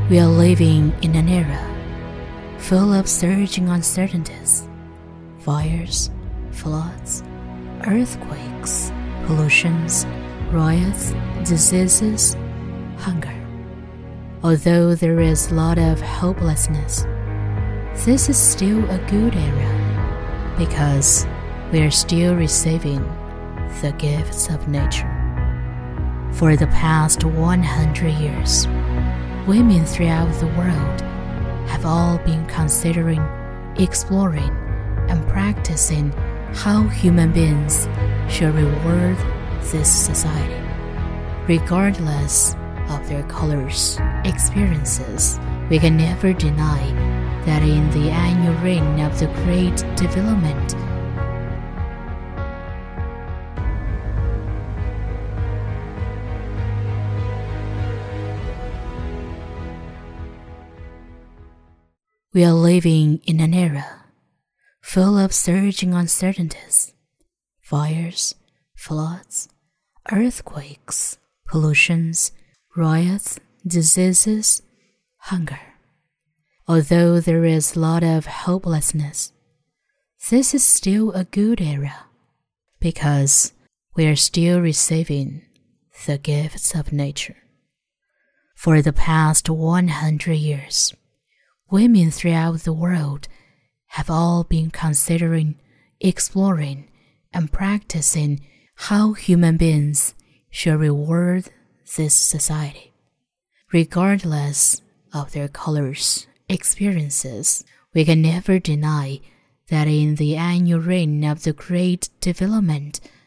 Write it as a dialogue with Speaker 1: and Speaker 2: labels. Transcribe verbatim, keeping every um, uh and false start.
Speaker 1: We are living in an era full of surging uncertainties, fires, floods, earthquakes, pollutions, riots, diseases, hunger. Although there is a lot of hopelessness, this is still a good era because we are still receiving the gifts of nature. For the past one hundred years, women throughout the world have all been considering, exploring, and practicing how human beings should reward this society, regardless of their colors, experiences. We can never deny that in the annual reign of the Great Development, we are living in an era full of surging uncertainties, fires, floods, earthquakes, pollutions, riots, diseases, hunger. Although there is a lot of hopelessness, this is still a good era because we are still receiving the gifts of nature. For the past one hundred years, women throughout the world have all been considering, exploring, and practicing how human beings should reward this society, regardless of their colors, experiences. We can never deny that in the annual reign of the Great Development,